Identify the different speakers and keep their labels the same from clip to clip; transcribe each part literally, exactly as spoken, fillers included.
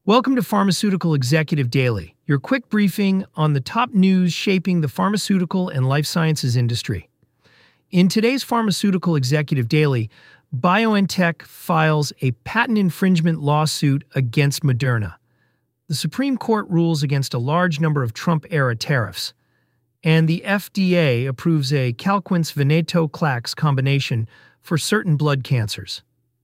Speaker 1: Welcome to Pharmaceutical Executive Daily, your quick briefing on the top news shaping the pharmaceutical and life sciences industry. In today's Pharmaceutical Executive Daily, BioNTech files a patent infringement lawsuit against Moderna. The Supreme Court rules against a large number of Trump-era tariffs, and the F D A approves a Calquence-venetoclax combination for certain blood cancers.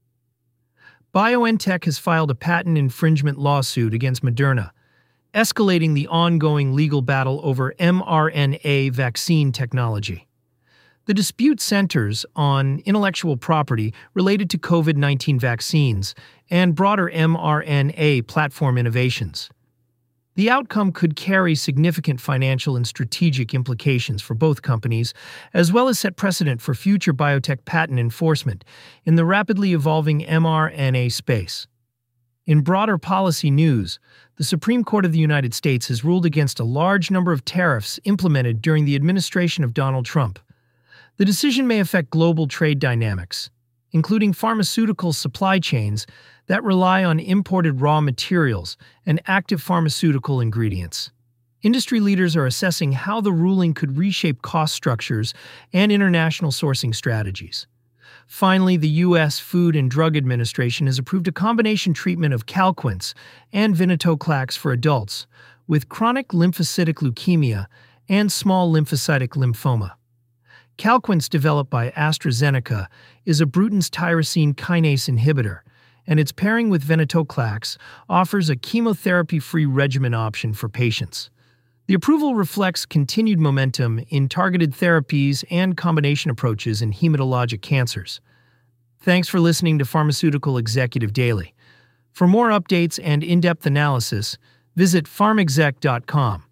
Speaker 1: BioNTech has filed a patent infringement lawsuit against Moderna, escalating the ongoing legal battle over mRNA vaccine technology. The dispute centers on intellectual property related to COVID nineteen vaccines and broader mRNA platform innovations. The outcome could carry significant financial and strategic implications for both companies, as well as set precedent for future biotech patent enforcement in the rapidly evolving mRNA space. In broader policy news, the Supreme Court of the United States has ruled against a large number of tariffs implemented during the administration of Donald Trump. The decision may affect global trade dynamics, including pharmaceutical supply chains that rely on imported raw materials and active pharmaceutical ingredients. Industry leaders are assessing how the ruling could reshape cost structures and international sourcing strategies. Finally, the U S Food and Drug Administration has approved a combination treatment of Calquence and venetoclax for adults with chronic lymphocytic leukemia and small lymphocytic lymphoma. Calquence, developed by AstraZeneca, is a Bruton's tyrosine kinase inhibitor, and its pairing with venetoclax offers a chemotherapy-free regimen option for patients. The approval reflects continued momentum in targeted therapies and combination approaches in hematologic cancers. Thanks for listening to Pharmaceutical Executive Daily. For more updates and in-depth analysis, visit pharmexec dot com.